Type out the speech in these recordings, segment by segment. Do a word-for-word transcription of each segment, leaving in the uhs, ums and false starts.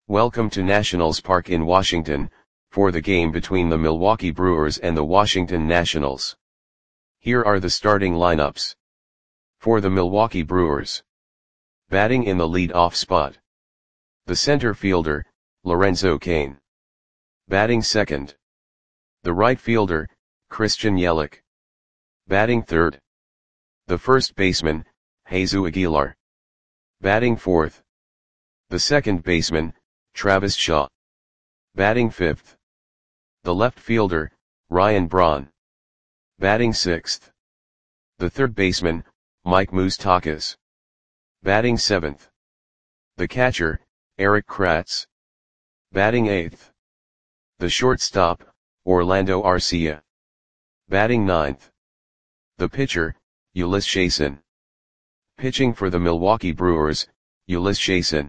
Welcome to Nationals Park in Washington, for the game between the Milwaukee Brewers and the Washington Nationals. Here are the starting lineups. For the Milwaukee Brewers. Batting in the lead-off spot. The center fielder, Lorenzo Cain. Batting second. The right fielder, Christian Yelich. Batting third. The first baseman, Jesus Aguilar. Batting fourth. The second baseman, Travis Shaw. Batting fifth. The left fielder, Ryan Braun. Batting sixth. The third baseman, Mike Moustakas. Batting seventh. The catcher, Erik Kratz. Batting eighth. The shortstop, Orlando Arcia. Batting ninth. The pitcher, Ulyss Chasson. Pitching for the Milwaukee Brewers, Ulyss Chasson.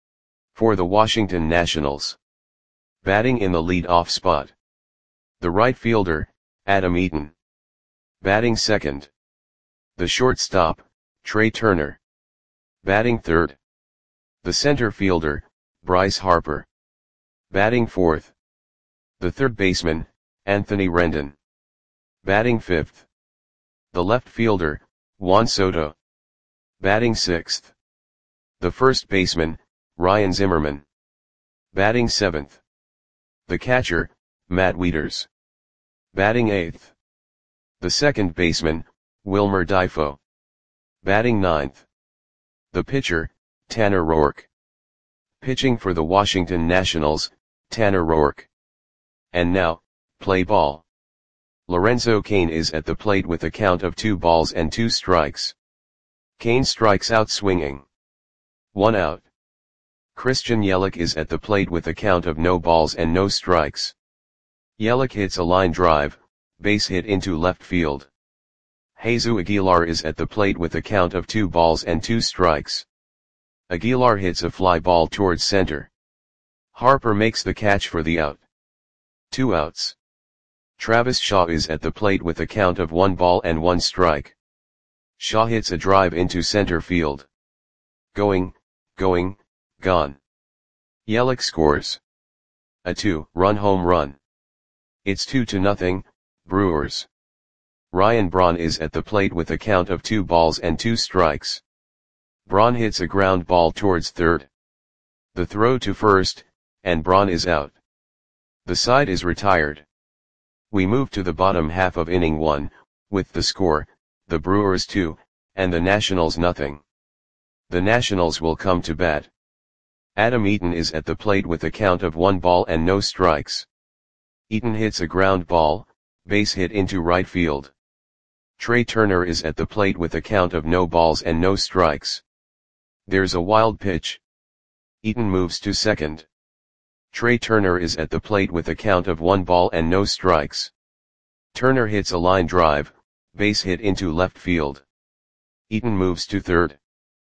For the Washington Nationals. Batting in the lead-off spot. The right fielder, Adam Eaton. Batting second. The shortstop, Trea Turner. Batting third. The center fielder, Bryce Harper. Batting fourth. The third baseman, Anthony Rendon. Batting fifth. The left fielder, Juan Soto. Batting sixth. The first baseman, Ryan Zimmerman. Batting seventh. The catcher, Matt Wieters. Batting eighth. The second baseman, Wilmer Difo. Batting ninth. The pitcher, Tanner Roark. Pitching for the Washington Nationals, Tanner Roark. And now, play ball. Lorenzo Cain is at the plate with a count of two balls and two strikes. Cain strikes out swinging. One out. Christian Yelich is at the plate with a count of no balls and no strikes. Yelich hits a line drive, base hit into left field. Jesus Aguilar is at the plate with a count of two balls and two strikes. Aguilar hits a fly ball towards center. Harper makes the catch for the out. Two outs. Travis Shaw is at the plate with a count of one ball and one strike. Shaw hits a drive into center field. Going, going, gone. Yelich scores a two-run home run. It's two to nothing, Brewers. Ryan Braun is at the plate with a count of two balls and two strikes. Braun hits a ground ball towards third. The throw to first, and Braun is out. The side is retired. We move to the bottom half of inning one, with the score, the Brewers two, and the Nationals nothing. The Nationals will come to bat. Adam Eaton is at the plate with a count of one ball and no strikes. Eaton hits a ground ball, base hit into right field. Trea Turner is at the plate with a count of no balls and no strikes. There's a wild pitch. Eaton moves to second. Trea Turner is at the plate with a count of one ball and no strikes. Turner hits a line drive, base hit into left field. Eaton moves to third.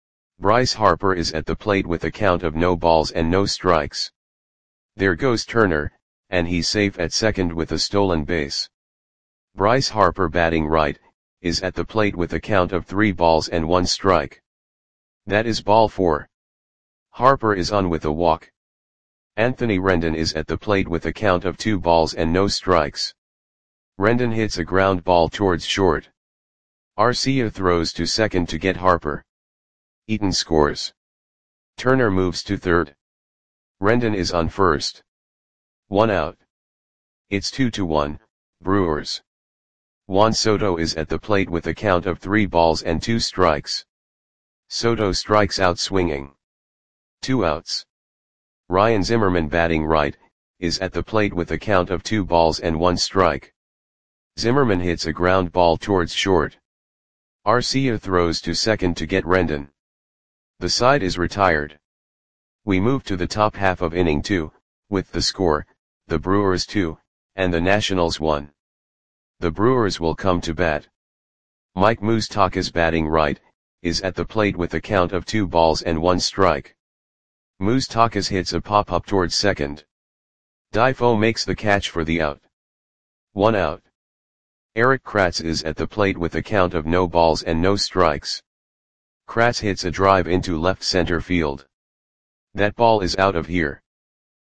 Bryce Harper is at the plate with a count of no balls and no strikes. There goes Turner, and he's safe at second with a stolen base. Bryce Harper, batting right, is at the plate with a count of three balls and one strike. That is ball four. Harper is on with a walk. Anthony Rendon is at the plate with a count of two balls and no strikes. Rendon hits a ground ball towards short. Arcia throws to second to get Harper. Eaton scores. Turner moves to third. Rendon is on first. One out. It's two to one, Brewers. Juan Soto is at the plate with a count of three balls and two strikes. Soto strikes out swinging. Two outs. Ryan Zimmerman, batting right, is at the plate with a count of two balls and one strike. Zimmerman hits a ground ball towards short. Arcia throws to second to get Rendon. The side is retired. We move to the top half of inning two, with the score, the Brewers two, and the Nationals one. The Brewers will come to bat. Mike Moustakas, batting right, is at the plate with a count of two balls and one strike. Moustakas hits a pop-up towards second. Difo makes the catch for the out. One out. Erik Kratz is at the plate with a count of no balls and no strikes. Kratz hits a drive into left center field. That ball is out of here.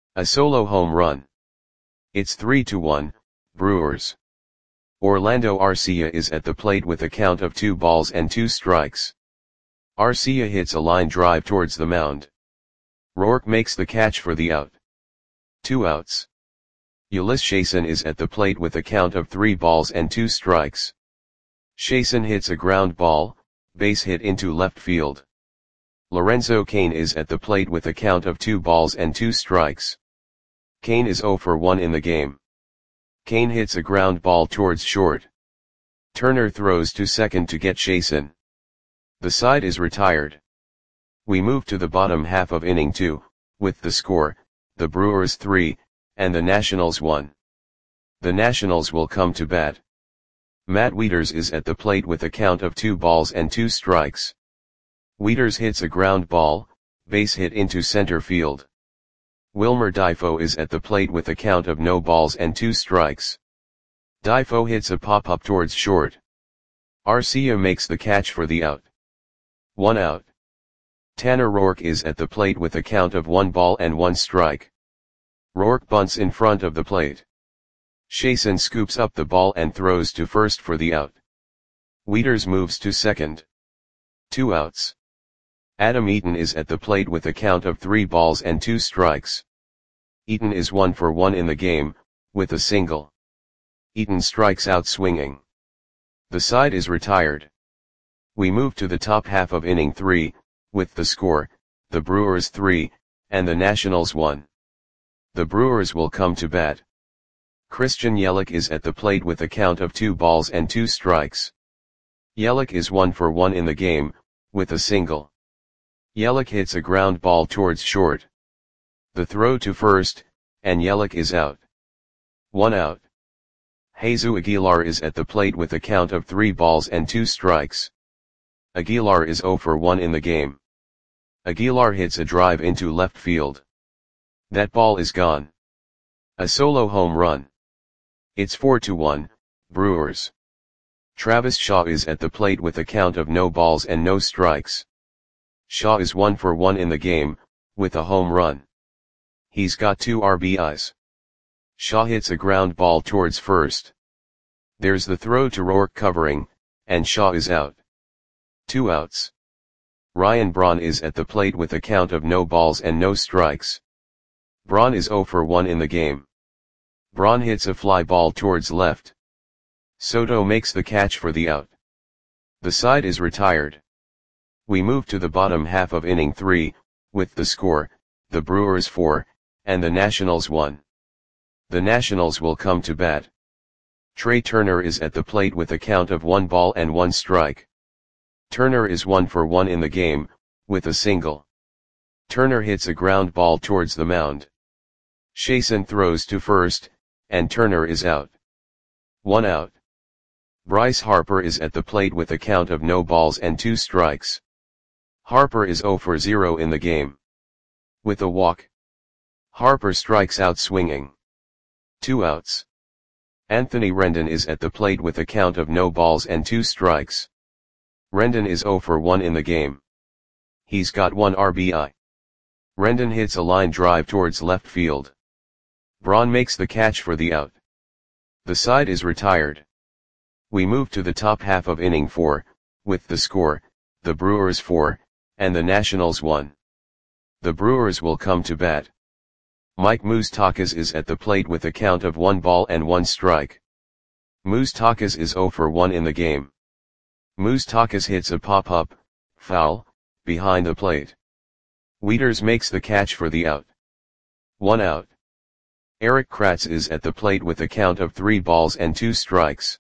A solo home run. It's three to one, Brewers. Orlando Arcia is at the plate with a count of two balls and two strikes. Arcia hits a line drive towards the mound. Rourke makes the catch for the out. Two outs. Ulysses Chasen is at the plate with a count of three balls and two strikes. Chasen hits a ground ball, base hit into left field. Lorenzo Cain is at the plate with a count of two balls and two strikes. Cain is zero for one in the game. Cain hits a ground ball towards short. Turner throws to second to get Chasen. The side is retired. We move to the bottom half of inning two, with the score, the Brewers three, and the Nationals one. The Nationals will come to bat. Matt Wieters is at the plate with a count of two balls and two strikes. Wieters hits a ground ball, base hit into center field. Wilmer Difo is at the plate with a count of no balls and two strikes. Difo hits a pop-up towards short. Arcia makes the catch for the out. One out. Tanner Roark is at the plate with a count of one ball and one strike. Roark bunts in front of the plate. Chasen scoops up the ball and throws to first for the out. Wieters moves to second. Two outs. Adam Eaton is at the plate with a count of three balls and two strikes. Eaton is one for one in the game, with a single. Eaton strikes out swinging. The side is retired. We move to the top half of inning three, with the score, the Brewers three, and the Nationals one. The Brewers will come to bat. Christian Yelich is at the plate with a count of two balls and two strikes. Yelich is one for one in the game, with a single. Yelich hits a ground ball towards short. The throw to first, and Yelich is out. One out. Jesus Aguilar is at the plate with a count of three balls and two strikes. Aguilar is zero for one in the game. Aguilar hits a drive into left field. That ball is gone. A solo home run. It's four to one, Brewers. Travis Shaw is at the plate with a count of no balls and no strikes. Shaw is one for one in the game, with a home run. He's got two R B Is. Shaw hits a ground ball towards first. There's the throw to Roark covering, and Shaw is out. Two outs. Ryan Braun is at the plate with a count of no balls and no strikes. Braun is zero for one in the game. Braun hits a fly ball towards left. Soto makes the catch for the out. The side is retired. We move to the bottom half of inning three, with the score, the Brewers four, and the Nationals one. The Nationals will come to bat. Trey Turner is at the plate with a count of one ball and one strike. Turner is one for one in the game, with a single. Turner hits a ground ball towards the mound. Chasen throws to first, and Turner is out. One out. Bryce Harper is at the plate with a count of no balls and two strikes. Harper is zero for zero in the game. With a walk. Harper strikes out swinging. Two outs. Anthony Rendon is at the plate with a count of no balls and two strikes. Rendon is zero for one in the game. He's got one R B I. Rendon hits a line drive towards left field. Braun makes the catch for the out. The side is retired. We move to the top half of inning four, with the score, the Brewers four, and the Nationals one. The Brewers will come to bat. Mike Moustakas is at the plate with a count of one ball and one strike. Moustakas is zero for one in the game. Moustakas hits a pop-up, foul, behind the plate. Wieters makes the catch for the out. One out. Eric Kratz is at the plate with a count of three balls and two strikes.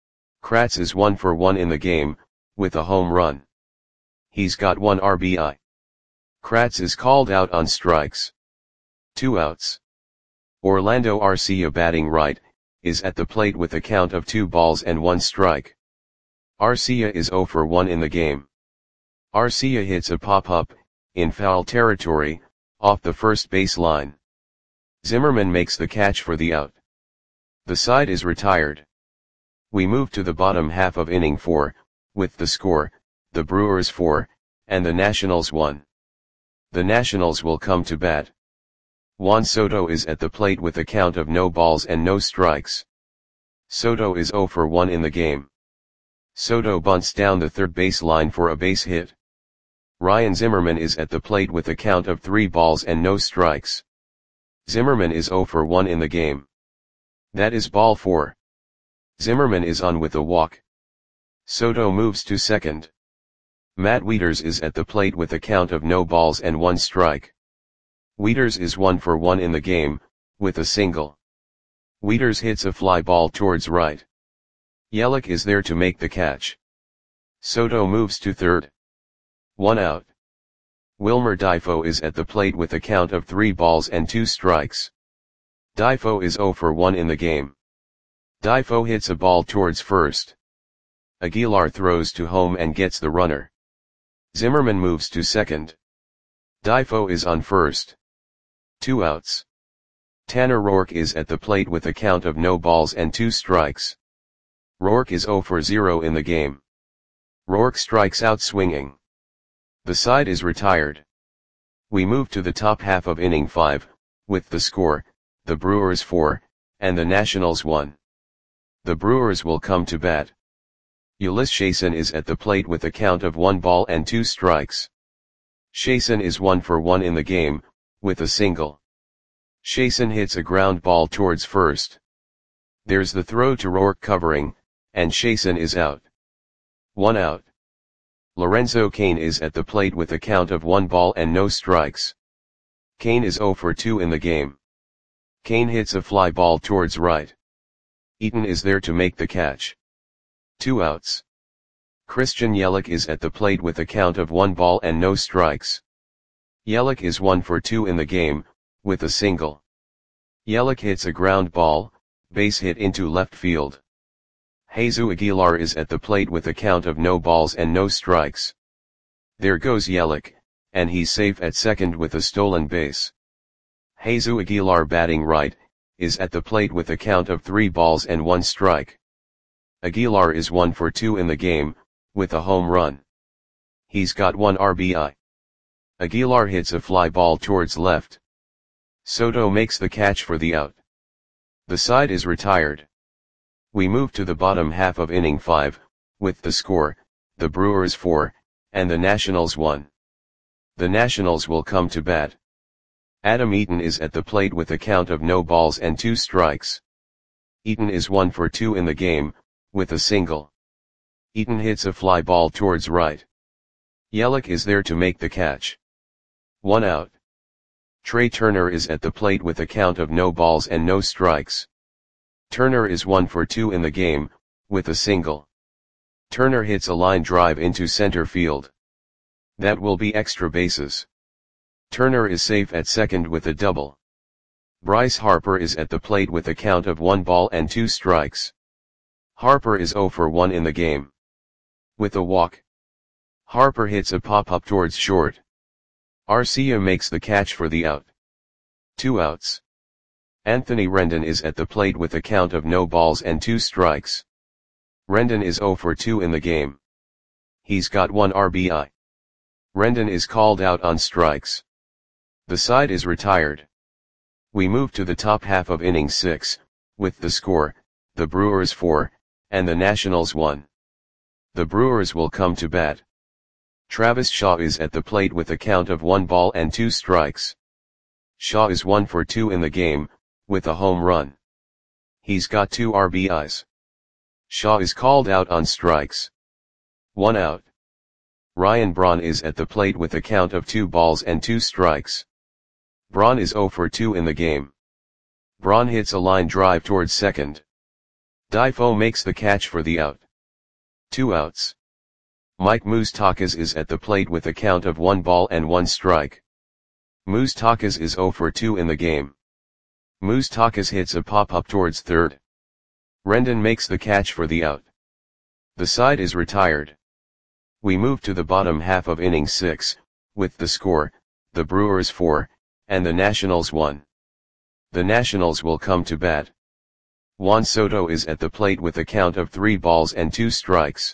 Kratz is one for one in the game, with a home run. He's got one R B I. Kratz is called out on strikes. Two outs. Orlando Arcia, batting right, is at the plate with a count of two balls and one strike. Arcia is zero for one in the game. Arcia hits a pop-up, in foul territory, off the first base line. Zimmerman makes the catch for the out. The side is retired. We move to the bottom half of inning four, with the score, the Brewers four, and the Nationals one. The Nationals will come to bat. Juan Soto is at the plate with a count of no balls and no strikes. Soto is zero for one in the game. Soto bunts down the third base line for a base hit. Ryan Zimmerman is at the plate with a count of three balls and no strikes. Zimmerman is zero for one in the game. That is ball four. Zimmerman is on with a walk. Soto moves to second. Matt Wieters is at the plate with a count of no balls and one strike. Wieters is one for one in the game, with a single. Wieters hits a fly ball towards right. Yelich is there to make the catch. Soto moves to third. One out. Wilmer Difo is at the plate with a count of three balls and two strikes. Difo is zero for one in the game. Difo hits a ball towards first. Aguilar throws to home and gets the runner. Zimmerman moves to second. Difo is on first. Two outs. Tanner Roark is at the plate with a count of no balls and two strikes. Roark is zero for zero in the game. Roark strikes out swinging. The side is retired. We move to the top half of inning five, with the score, the Brewers four, and the Nationals one. The Brewers will come to bat. Ulyss Chasin is at the plate with a count of one ball and two strikes. Chasin is one for one in the game, with a single. Chasin hits a ground ball towards first. There's the throw to Roark covering, and Chasin is out. One out. Lorenzo Cain is at the plate with a count of one ball and no strikes. Cain is zero for two in the game. Cain hits a fly ball towards right. Eaton is there to make the catch. Two outs. Christian Yelich is at the plate with a count of one ball and no strikes. Yelich is one for two in the game, with a single. Yelich hits a ground ball, base hit into left field. Jesus Aguilar is at the plate with a count of no balls and no strikes. There goes Yelich, and he's safe at second with a stolen base. Jesus Aguilar, batting right, is at the plate with a count of three balls and one strike. Aguilar is one for two in the game, with a home run. He's got one R B I. Aguilar hits a fly ball towards left. Soto makes the catch for the out. The side is retired. We move to the bottom half of inning five, with the score, the Brewers four, and the Nationals one. The Nationals will come to bat. Adam Eaton is at the plate with a count of no balls and two strikes. Eaton is one for two in the game, with a single. Eaton hits a fly ball towards right. Yelich is there to make the catch. One out. Trey Turner is at the plate with a count of no balls and no strikes. Turner is one for two in the game, with a single. Turner hits a line drive into center field. That will be extra bases. Turner is safe at second with a double. Bryce Harper is at the plate with a count of one ball and two strikes. Harper is zero for one in the game. With a walk. Harper hits a pop-up towards short. Arcia makes the catch for the out. Two outs. Anthony Rendon is at the plate with a count of no balls and two strikes. Rendon is zero for two in the game. He's got one R B I. Rendon is called out on strikes. The side is retired. We move to the top half of inning six, with the score, the Brewers four, and the Nationals one. The Brewers will come to bat. Travis Shaw is at the plate with a count of one ball and two strikes. Shaw is one for two in the game, with a home run. He's got two R B Is. Shaw is called out on strikes. One out. Ryan Braun is at the plate with a count of two balls and two strikes. Braun is zero for two in the game. Braun hits a line drive towards second. Difo makes the catch for the out. Two outs. Mike Moustakas is at the plate with a count of one ball and one strike. Moustakas is zero for two in the game. Moustakas hits a pop-up towards third. Rendon makes the catch for the out. The side is retired. We move to the bottom half of inning six, with the score, the Brewers four, and the Nationals one. The Nationals will come to bat. Juan Soto is at the plate with a count of three balls and two strikes.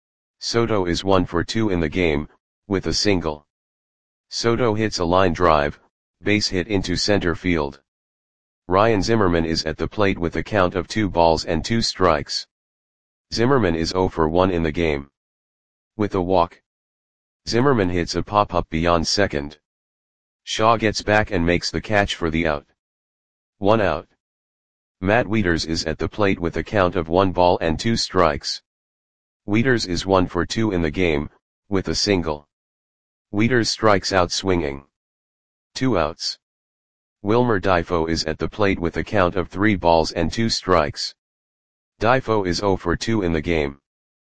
Soto is one for two in the game, with a single. Soto hits a line drive, base hit into center field. Ryan Zimmerman is at the plate with a count of two balls and two strikes. Zimmerman is zero for one in the game. With a walk, Zimmerman hits a pop-up beyond second. Shaw gets back and makes the catch for the out. One out. Matt Wieters is at the plate with a count of one ball and two strikes. Wieters is one for two in the game, with a single. Wieters strikes out swinging. Two outs. Wilmer Difo is at the plate with a count of three balls and two strikes. Difo is zero for two in the game.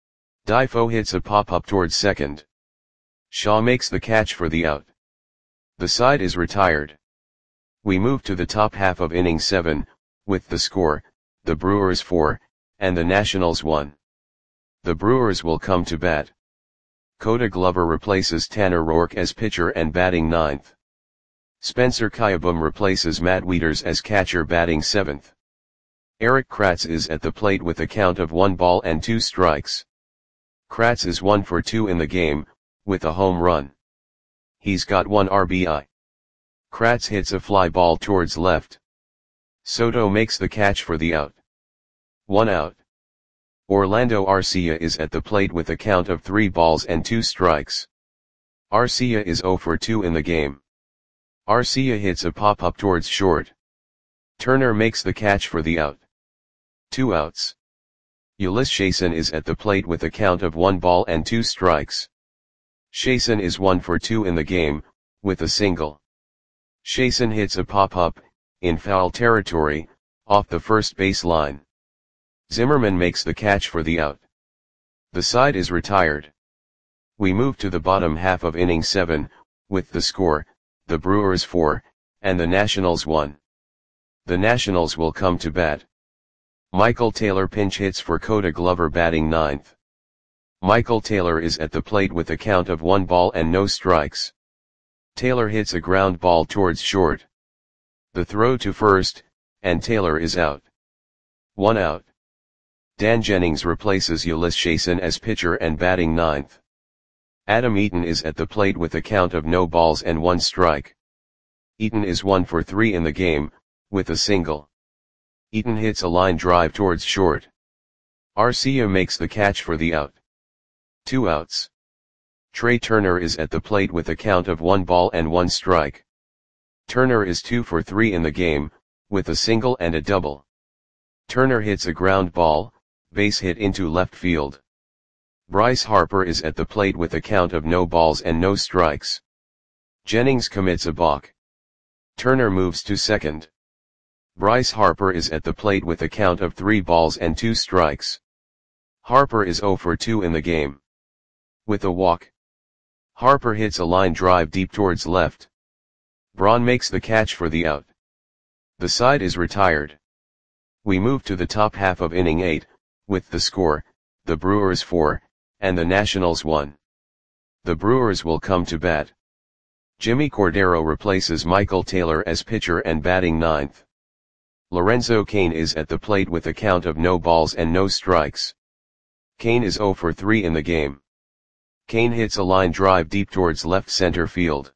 Difo hits a pop-up towards second. Shaw makes the catch for the out. The side is retired. We move to the top half of inning seven, with the score, the Brewers four, and the Nationals one. The Brewers will come to bat. Koda Glover replaces Tanner Roark as pitcher and batting ninth. Spencer Kieboom replaces Matt Wieters as catcher batting seventh. Erik Kratz is at the plate with a count of one ball and two strikes. Kratz is one for two in the game, with a home run. He's got one R B I. Kratz hits a fly ball towards left. Soto makes the catch for the out. One out. Orlando Arcia is at the plate with a count of three balls and two strikes. Arcia is zero for two in the game. Arcia hits a pop-up towards short. Turner makes the catch for the out. Two outs. Ulyss Chason is at the plate with a count of one ball and two strikes. Chason is one for two in the game, with a single. Chason hits a pop-up, in foul territory, off the first base line. Zimmerman makes the catch for the out. The side is retired. We move to the bottom half of inning seven, with the score, the Brewers four, and the Nationals one. The Nationals will come to bat. Michael Taylor pinch hits for Koda Glover batting ninth. Michael Taylor is at the plate with a count of one ball and no strikes. Taylor hits a ground ball towards short. The throw to first, and Taylor is out. One out. Dan Jennings replaces Ulyss Chason as pitcher and batting ninth. Adam Eaton is at the plate with a count of no balls and one strike. Eaton is one for three in the game, with a single. Eaton hits a line drive towards short. Arcia makes the catch for the out. Two outs. Trey Turner is at the plate with a count of one ball and one strike. Turner is two for three in the game, with a single and a double. Turner hits a ground ball, base hit into left field. Bryce Harper is at the plate with a count of no balls and no strikes. Jennings commits a balk. Turner moves to second. Bryce Harper is at the plate with a count of three balls and two strikes. Harper is zero for two in the game. With a walk, Harper hits a line drive deep towards left. Braun makes the catch for the out. The side is retired. We move to the top half of inning eight, with the score, the Brewers four, and the Nationals one. The Brewers will come to bat. Jimmy Cordero replaces Michael Taylor as pitcher and batting ninth. Lorenzo Cain is at the plate with a count of no balls and no strikes. Cain is zero for three in the game. Cain hits a line drive deep towards left center field.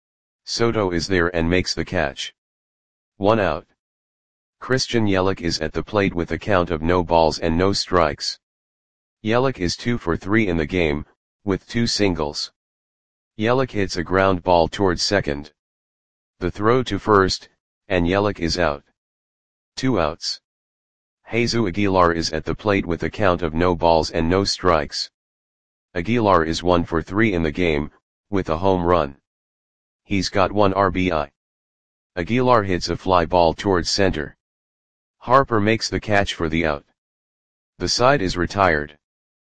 Soto is there and makes the catch. One out. Christian Yelich is at the plate with a count of no balls and no strikes. Yelich is two for three in the game, with two singles. Yelich hits a ground ball towards second. The throw to first, and Yelich is out. Two outs. Jesus Aguilar is at the plate with a count of no balls and no strikes. Aguilar is one for three in the game, with a home run. He's got one R B I. Aguilar hits a fly ball towards center. Harper makes the catch for the out. The side is retired.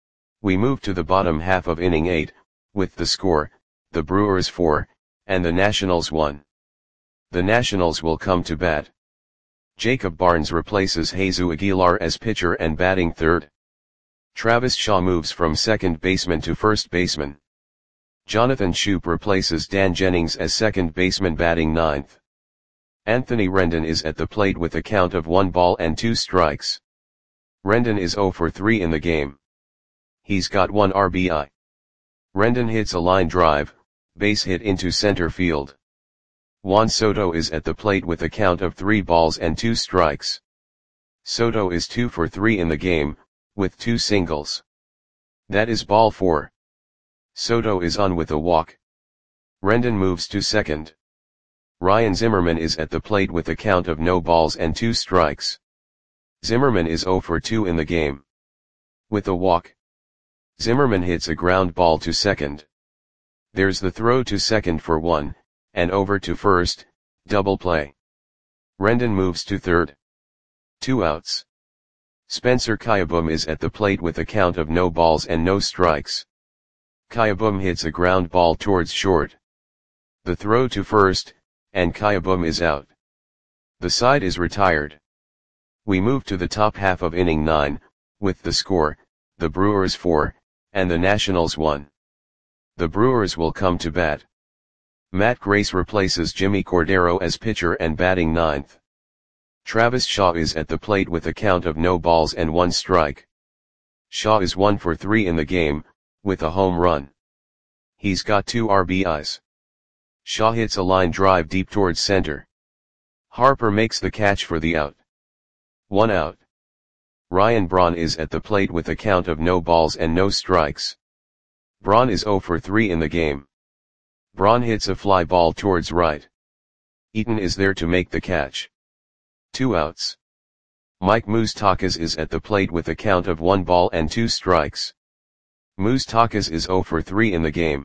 We move to the bottom half of inning eight, with the score, the Brewers four, and the Nationals one. The Nationals will come to bat. Jacob Barnes replaces Jesus Aguilar as pitcher and batting third. Travis Shaw moves from second baseman to first baseman. Jonathan Schoop replaces Dan Jennings as second baseman batting ninth. Anthony Rendon is at the plate with a count of one ball and two strikes. Rendon is zero for three in the game. He's got one R B I. Rendon hits a line drive, base hit into center field. Juan Soto is at the plate with a count of three balls and two strikes. Soto is two for three in the game, with two singles. That is ball four. Soto is on with a walk. Rendon moves to second. Ryan Zimmerman is at the plate with a count of no balls and two strikes. Zimmerman is zero for two in the game. With a walk, Zimmerman hits a ground ball to second. There's the throw to second for one, and over to first, double play. Rendon moves to third. Two outs. Spencer Kieboom is at the plate with a count of no balls and no strikes. Kieboom hits a ground ball towards short. The throw to first, and Kieboom is out. The side is retired. We move to the top half of inning nine, with the score, the Brewers four, and the Nationals one. The Brewers will come to bat. Matt Grace replaces Jimmy Cordero as pitcher and batting ninth. Travis Shaw is at the plate with a count of no balls and one strike. Shaw is one for three in the game, with a home run. He's got two R B Is. Shaw hits a line drive deep towards center. Harper makes the catch for the out. One out. Ryan Braun is at the plate with a count of no balls and no strikes. Braun is zero for three in the game. Braun hits a fly ball towards right. Eaton is there to make the catch. Two outs. Mike Moustakas is at the plate with a count of one ball and two strikes. Moustakas is zero for three in the game.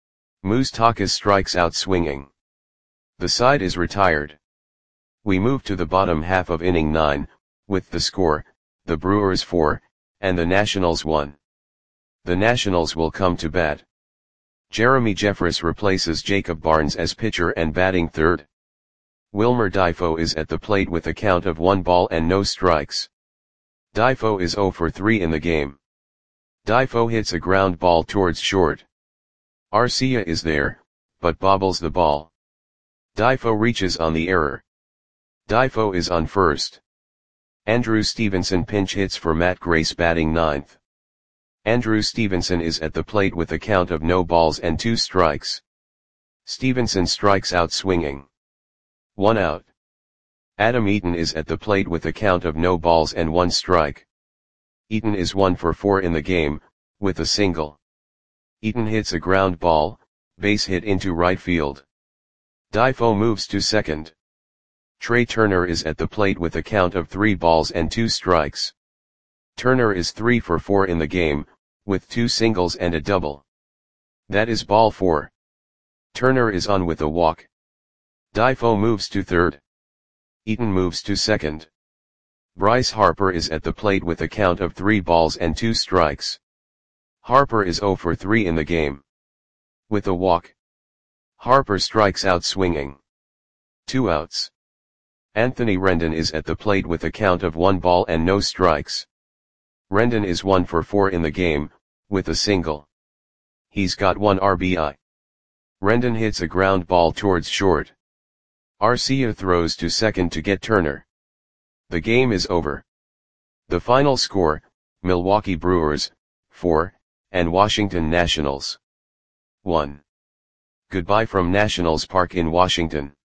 Moustakas strikes out swinging. The side is retired. We move to the bottom half of inning nine, with the score, the Brewers four, and the Nationals one. The Nationals will come to bat. Jeremy Jeffress replaces Jacob Barnes as pitcher and batting third. Wilmer Difo is at the plate with a count of one ball and no strikes. Difo is zero for three in the game. Difo hits a ground ball towards short. Arcia is there, but bobbles the ball. Difo reaches on the error. Difo is on first. Andrew Stevenson pinch hits for Matt Grace batting ninth. Andrew Stevenson is at the plate with a count of no balls and two strikes. Stevenson strikes out swinging. One out. Adam Eaton is at the plate with a count of no balls and one strike. Eaton is one for four in the game, with a single. Eaton hits a ground ball, base hit into right field. Difo moves to second. Trey Turner is at the plate with a count of three balls and two strikes. Turner is three for four in the game, with two singles and a double. That is ball four. Turner is on with a walk. Difo moves to third. Eaton moves to second. Bryce Harper is at the plate with a count of three balls and two strikes. Harper is zero for three in the game. With a walk, Harper strikes out swinging. Two outs. Anthony Rendon is at the plate with a count of one ball and no strikes. Rendon is one for four in the game, with a single. He's got one R B I. Rendon hits a ground ball towards short. Arcia throws to second to get Turner. The game is over. The final score, Milwaukee Brewers, four, and Washington Nationals, one. Goodbye from Nationals Park in Washington.